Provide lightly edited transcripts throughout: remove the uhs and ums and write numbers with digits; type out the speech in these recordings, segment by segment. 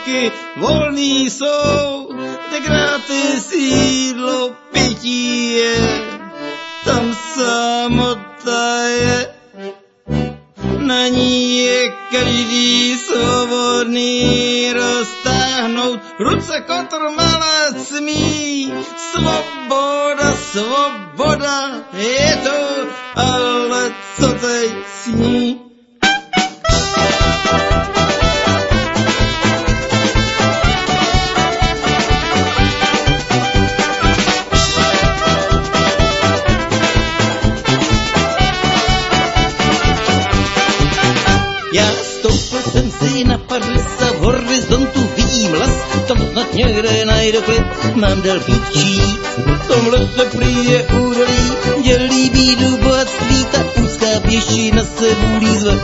ruky volný jsou, tenkrát je sídlo pití je, tam samota je, na ní je každý svobodný roztáhnout ruce kotrmalec smí. Svoboda, svoboda je to, ale co teď sní? Já stoupil jsem si na Pařesa, v horizontu vidím les, tam snad někde najdu klid, mám delší čít. V tomhle se prý je údolí, dělí bídu bohatství, ta úzká pěšina se vůlí zve.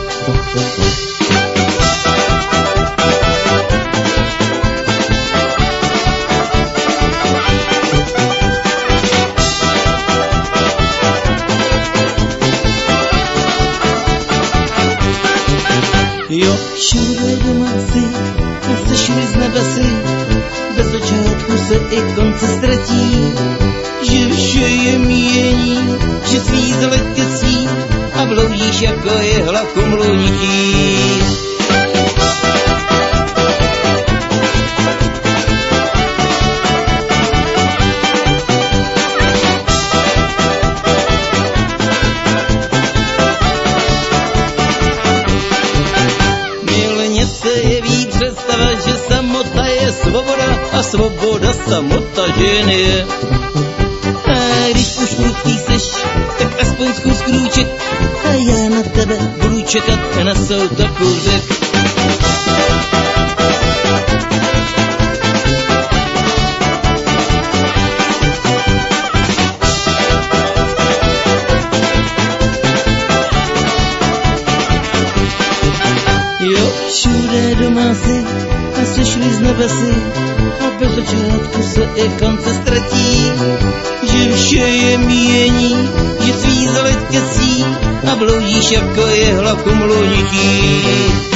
Jo, všude domácí, sešli z nebesy, bez začátku se i konce ztratí, že vše je míjení, že svý zletěcí a bloudíš jako jehla v kumlunití. Že samota je svoboda a svoboda samota ženy je. A když už prudký seš, tak aspoň zkus krůček a já na tebe budu čekat na soutakouzek. Jo, všude domácí a sešli z nebesy a bez začátku se i konce ztratí, že vše je míjení, že svý zaletěcí a bloudíš jako jehla v kumlunití.